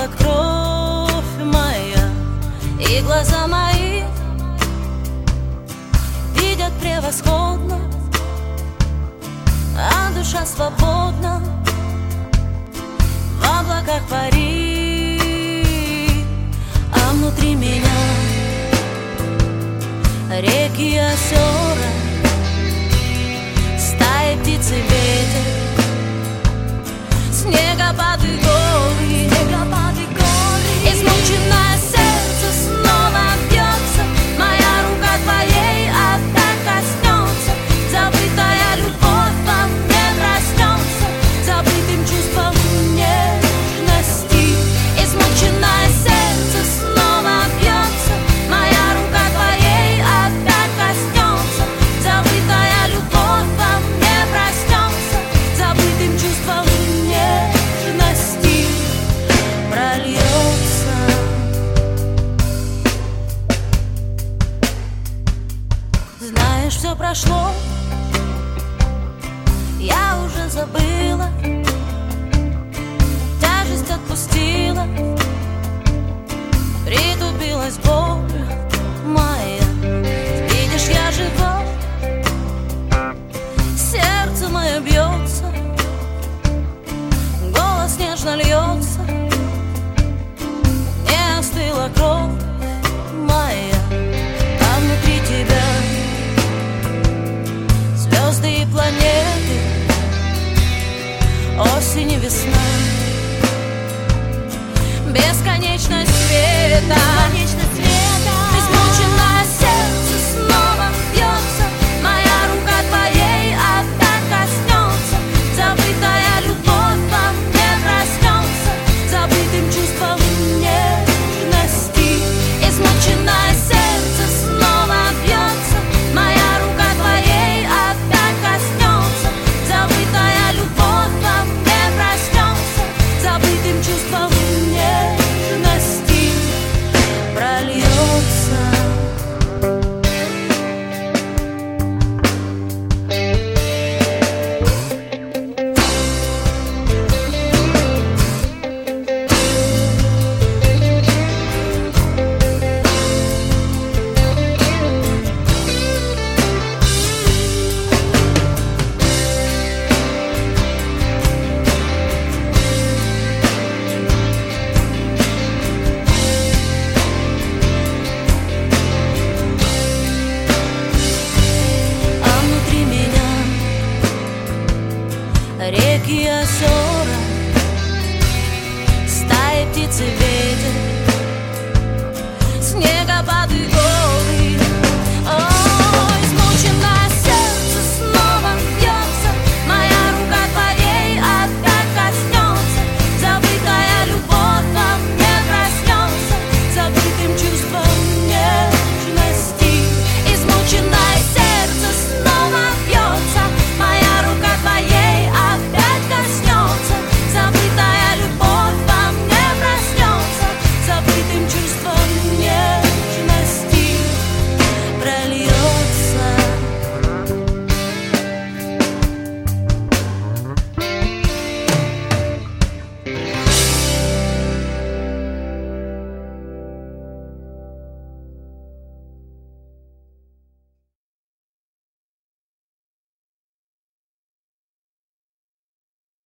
остыла кровь моя, и глаза мои видят превосходно, а душа свободна в облаках парит, а внутри меня реки и озера, стаи птиц и ветер, снегопады горы, измученное сердце снова бьется, моя рука твоей опять коснется, забытая любовь во мне проснется, забытым чувством нежности, измученное сердце снова бьется, моя рука твоей опять коснется, забытая любовь во мне проснется, забытым чувством нежности прольется. Знаешь, все прошло, я уже забыла, тяжесть отпустила, притупилась боль моя. Видишь, я жива, сердце мое бьется, голос нежно льется, не остыла кровь моя, а внутри тебя звезды и планеты, осень и весна, бесконечность света. Измученное сердце снова бьется, моя рука твоей опять коснется, забытая любовь во мне проснется, забытым чувством нежности. Измученное сердце снова бьется, моя рука твоей опять коснется, забытая любовь во мне проснется, забытым чувством нежности прольется. Реки и озера, стаи птиц и ветер,